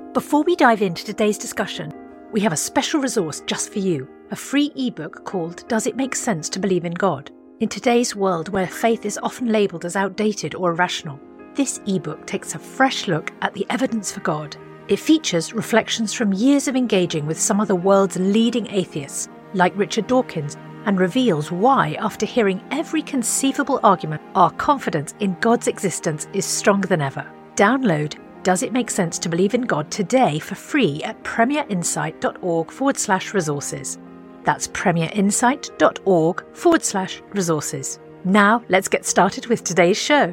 Before we dive into today's discussion, we have a special resource just for you, a free ebook called Does It Make Sense to Believe in God? In today's world where faith is often labelled as outdated or irrational, this ebook takes a fresh look at the evidence for God. It features reflections from years of engaging with some of the world's leading atheists, like Richard Dawkins, and reveals why, after hearing every conceivable argument, our confidence in God's existence is stronger than ever. Download Does It Make Sense to Believe in God today for free at premierinsight.org/resources. That's premierinsight.org/resources. Now let's get started with today's show.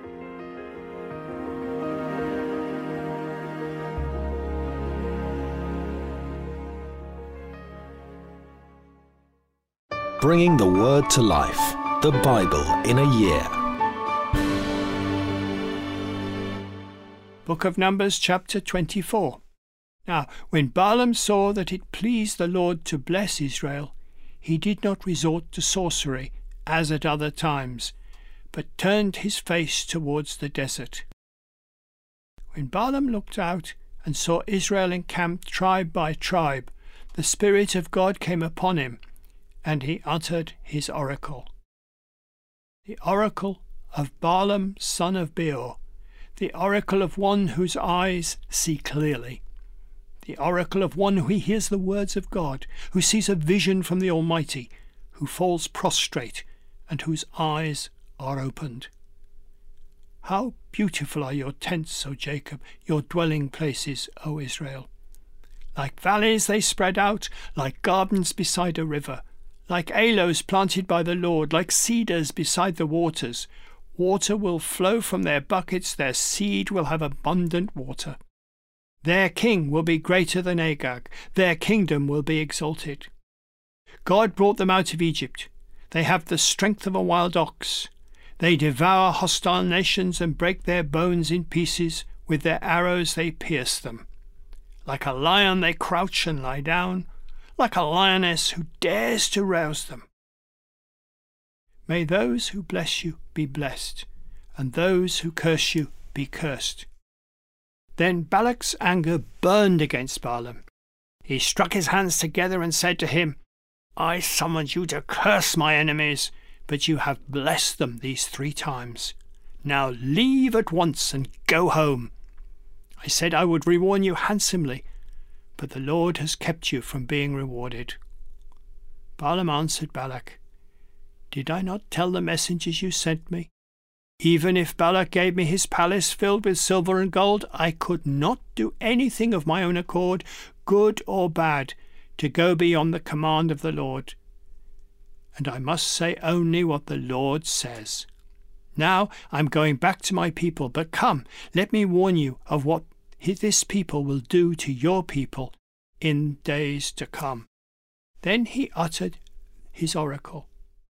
Bringing the Word to life, the Bible in a year. Book of Numbers, chapter 24. Now, when Balaam saw that it pleased the Lord to bless Israel, he did not resort to sorcery, as at other times, but turned his face towards the desert. When Balaam looked out and saw Israel encamped tribe by tribe, the Spirit of God came upon him, and he uttered his oracle. The oracle of Balaam, son of Beor, the oracle of one whose eyes see clearly, the oracle of one who hears the words of God, who sees a vision from the Almighty, who falls prostrate, and whose eyes are opened. How beautiful are your tents, O Jacob, your dwelling places, O Israel! Like valleys they spread out, like gardens beside a river, like aloes planted by the Lord, like cedars beside the waters. Water will flow from their buckets, their seed will have abundant water. Their king will be greater than Agag, their kingdom will be exalted. God brought them out of Egypt. They have the strength of a wild ox. They devour hostile nations and break their bones in pieces. With their arrows they pierce them. Like a lion they crouch and lie down, like a lioness who dares to rouse them. May those who bless you be blessed, and those who curse you be cursed. Then Balak's anger burned against Balaam. He struck his hands together and said to him, I summoned you to curse my enemies, but you have blessed them these 3 times. Now leave at once and go home. I said I would reward you handsomely, but the Lord has kept you from being rewarded. Balaam answered Balak, Did I not tell the messengers you sent me? Even if Balak gave me his palace filled with silver and gold, I could not do anything of my own accord, good or bad, to go beyond the command of the Lord. And I must say only what the Lord says. Now I'm going back to my people, but come, let me warn you of what this people will do to your people in days to come. Then he uttered his oracle.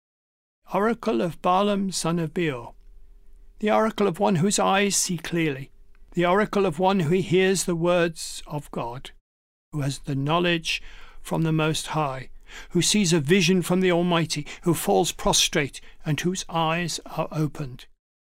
Oracle of Balaam, son of Beor, the oracle of one whose eyes see clearly, the oracle of one who hears the words of God, who has the knowledge from the Most High, who sees a vision from the Almighty, who falls prostrate, and whose eyes are opened.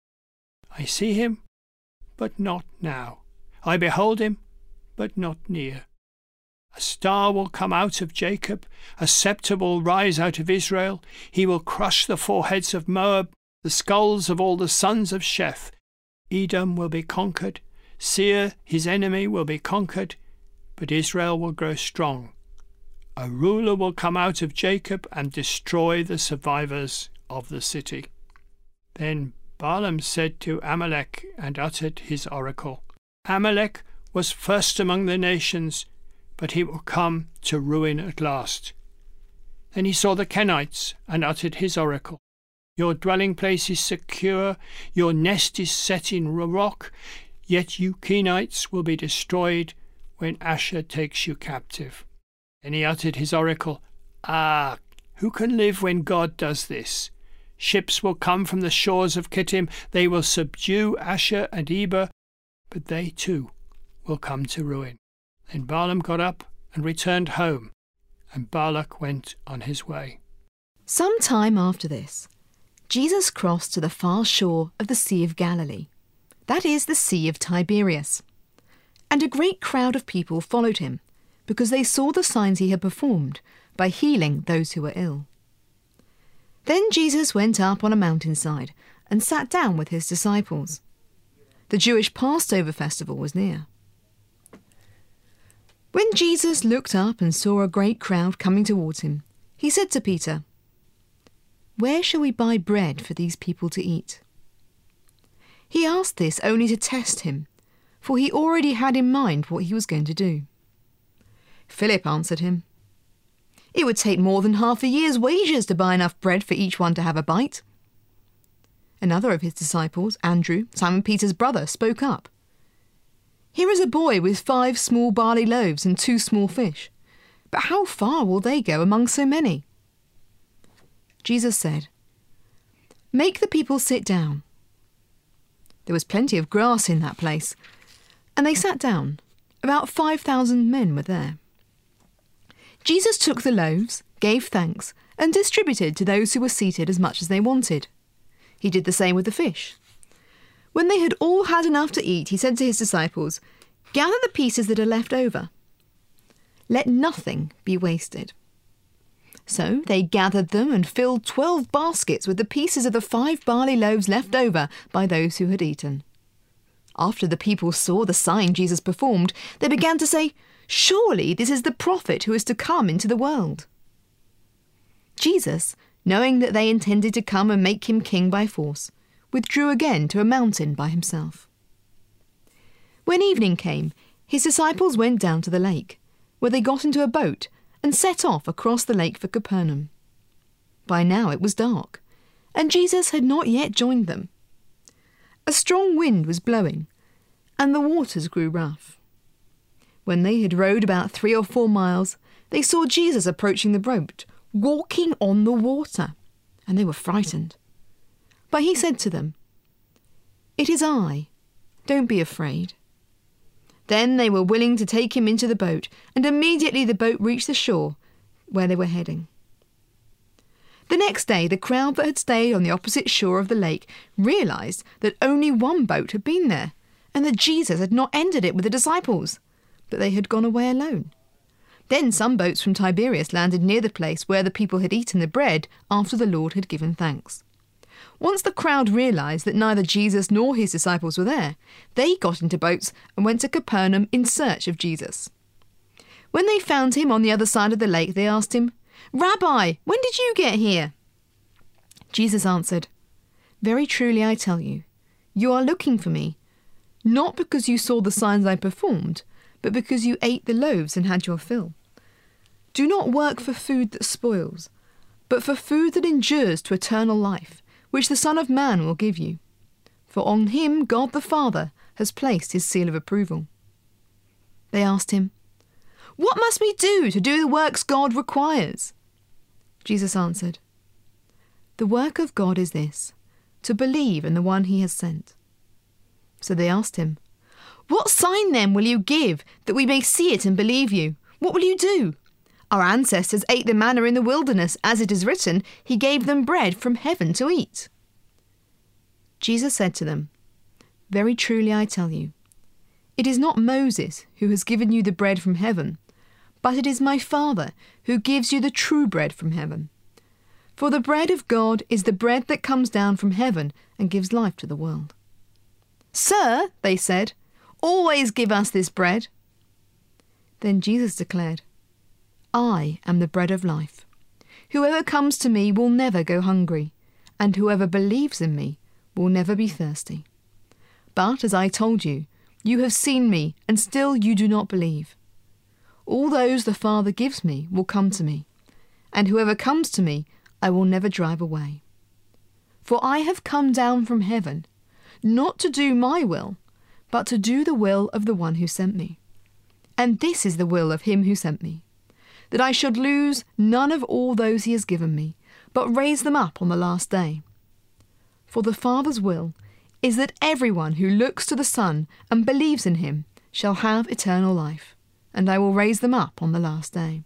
I see him, but not now. I behold him, but not near. A star will come out of Jacob, a sceptre will rise out of Israel. He will crush the foreheads of Moab, the skulls of all the sons of Sheth. Edom will be conquered, Seir, his enemy, will be conquered, but Israel will grow strong. A ruler will come out of Jacob and destroy the survivors of the city. Then Balaam said to Amalek and uttered his oracle. Amalek was first among the nations, but he will come to ruin at last. Then he saw the Kenites and uttered his oracle. Your dwelling place is secure, your nest is set in rock, yet you Kenites will be destroyed when Asher takes you captive. Then he uttered his oracle. Ah, who can live when God does this? Ships will come from the shores of Kittim, they will subdue Asher and Eber, but they too will come to ruin. Then Balaam got up and returned home, and Balak went on his way. Some time after this, Jesus crossed to the far shore of the Sea of Galilee, that is, the Sea of Tiberias. And a great crowd of people followed him, because they saw the signs he had performed by healing those who were ill. Then Jesus went up on a mountainside and sat down with his disciples. The Jewish Passover festival was near. When Jesus looked up and saw a great crowd coming towards him, he said to Peter, "Where shall we buy bread for these people to eat?" He asked this only to test him, for he already had in mind what he was going to do. Philip answered him, "It would take more than half a year's wages to buy enough bread for each one to have a bite." Another of his disciples, Andrew, Simon Peter's brother, spoke up. "Here is a boy with 5 small barley loaves and 2 small fish. But how far will they go among so many?" Jesus said, "Make the people sit down." There was plenty of grass in that place, and they sat down. About 5,000 men were there. Jesus took the loaves, gave thanks, and distributed to those who were seated as much as they wanted. He did the same with the fish. When they had all had enough to eat, he said to his disciples, "Gather the pieces that are left over. Let nothing be wasted." So they gathered them and filled 12 baskets with the pieces of the 5 barley loaves left over by those who had eaten. After the people saw the sign Jesus performed, they began to say, "Surely this is the prophet who is to come into the world." Jesus, knowing that they intended to come and make him king by force, withdrew again to a mountain by himself. When evening came, his disciples went down to the lake, where they got into a boat and set off across the lake for Capernaum. By now it was dark, and Jesus had not yet joined them. A strong wind was blowing, and the waters grew rough. When they had rowed about 3 or 4 miles, they saw Jesus approaching the boat, walking on the water, and they were frightened. But he said to them, "It is I, don't be afraid." Then they were willing to take him into the boat, and immediately the boat reached the shore where they were heading. The next day, the crowd that had stayed on the opposite shore of the lake realised that only one boat had been there, and that Jesus had not entered it with the disciples, but they had gone away alone. Then some boats from Tiberias landed near the place where the people had eaten the bread after the Lord had given thanks. Once the crowd realised that neither Jesus nor his disciples were there, they got into boats and went to Capernaum in search of Jesus. When they found him on the other side of the lake, they asked him, "Rabbi, when did you get here?" Jesus answered, "Very truly I tell you, you are looking for me, not because you saw the signs I performed, but because you ate the loaves and had your fill. Do not work for food that spoils, but for food that endures to eternal life, which the Son of Man will give you. For on him God the Father has placed his seal of approval." They asked him, "What must we do to do the works God requires?" Jesus answered, "The work of God is this, to believe in the one he has sent." So they asked him, "What sign then will you give that we may see it and believe you? What will you do? Our ancestors ate the manna in the wilderness, as it is written, he gave them bread from heaven to eat." Jesus said to them, "Very truly I tell you, it is not Moses who has given you the bread from heaven, but it is my Father who gives you the true bread from heaven. For the bread of God is the bread that comes down from heaven and gives life to the world." "Sir," they said, "always give us this bread." Then Jesus declared, "I am the bread of life. Whoever comes to me will never go hungry, and whoever believes in me will never be thirsty. But as I told you, you have seen me, and still you do not believe. All those the Father gives me will come to me, and whoever comes to me I will never drive away. For I have come down from heaven, not to do my will, but to do the will of the one who sent me. And this is the will of him who sent me, that I should lose none of all those he has given me, but raise them up on the last day. For the Father's will is that everyone who looks to the Son and believes in him shall have eternal life, and I will raise them up on the last day."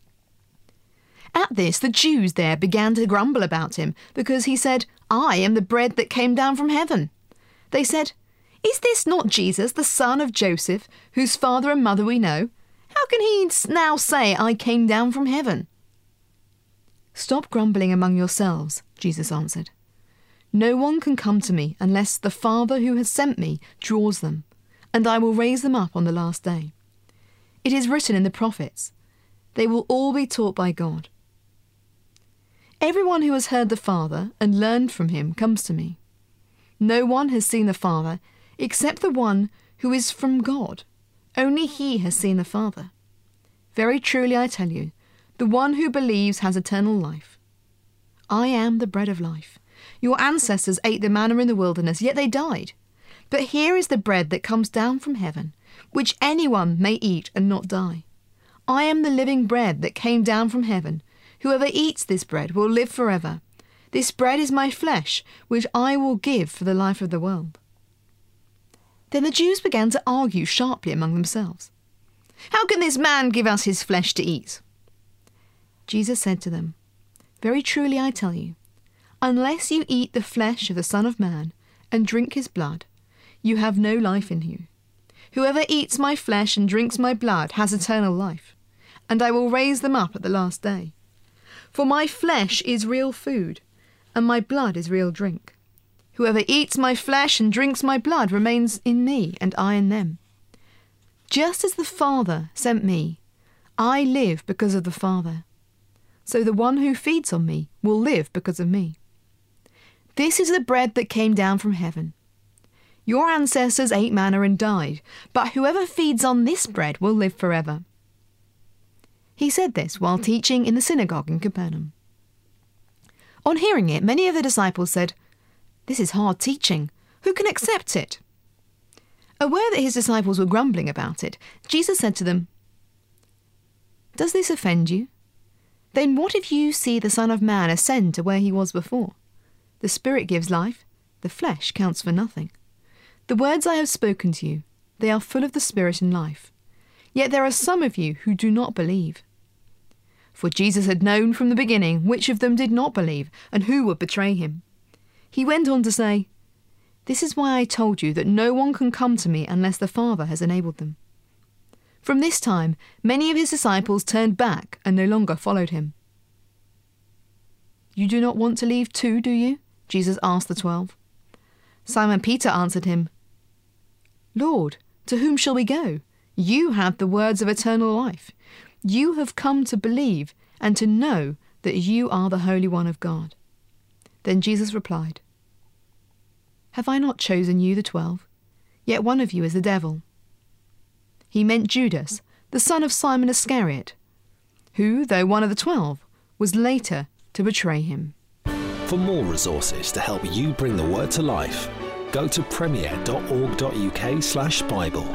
At this, the Jews there began to grumble about him, because he said, "I am the bread that came down from heaven." They said, Is this not Jesus, the son of Joseph, whose father and mother we know? How can he now say, 'I came down from heaven'?" "Stop grumbling among yourselves," Jesus answered. "No one can come to me unless the Father who has sent me draws them, and I will raise them up on the last day. It is written in the prophets, 'They will all be taught by God.' Everyone who has heard the Father and learned from him comes to me. No one has seen the Father except the one who is from God. Only he has seen the Father. Very truly I tell you, the one who believes has eternal life. I am the bread of life. Your ancestors ate the manna in the wilderness, yet they died. But here is the bread that comes down from heaven, which anyone may eat and not die. I am the living bread that came down from heaven. Whoever eats this bread will live forever. This bread is my flesh, which I will give for the life of the world." Then the Jews began to argue sharply among themselves. "How can this man give us his flesh to eat?" Jesus said to them, "Very truly I tell you, unless you eat the flesh of the Son of Man and drink his blood, you have no life in you. Whoever eats my flesh and drinks my blood has eternal life, and I will raise them up at the last day. For my flesh is real food, and my blood is real drink. Whoever eats my flesh and drinks my blood remains in me, and I in them. Just as the Father sent me, I live because of the Father. So the one who feeds on me will live because of me. This is the bread that came down from heaven. Your ancestors ate manna and died, but whoever feeds on this bread will live forever." He said this while teaching in the synagogue in Capernaum. On hearing it, many of the disciples said, "This is hard teaching. Who can accept it?" Aware that his disciples were grumbling about it, Jesus said to them, "Does this offend you? Then what if you see the Son of Man ascend to where he was before? The Spirit gives life, the flesh counts for nothing. The words I have spoken to you, they are full of the Spirit and life. Yet there are some of you who do not believe." For Jesus had known from the beginning which of them did not believe and who would betray him. He went on to say, "This is why I told you that no one can come to me unless the Father has enabled them." From this time, many of his disciples turned back and no longer followed him. "You do not want to leave too, do you?" Jesus asked the 12. Simon Peter answered him, "Lord, to whom shall we go? You have the words of eternal life. You have come to believe and to know that you are the Holy One of God." Then Jesus replied, "Have I not chosen you, the 12? Yet one of you is the devil." He meant Judas, the son of Simon Iscariot, who, though one of the 12, was later to betray him. For more resources to help you bring the word to life, go to premier.org.uk/Bible.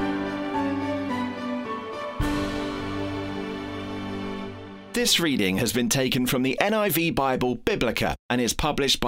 This reading has been taken from the NIV Bible Biblica and is published by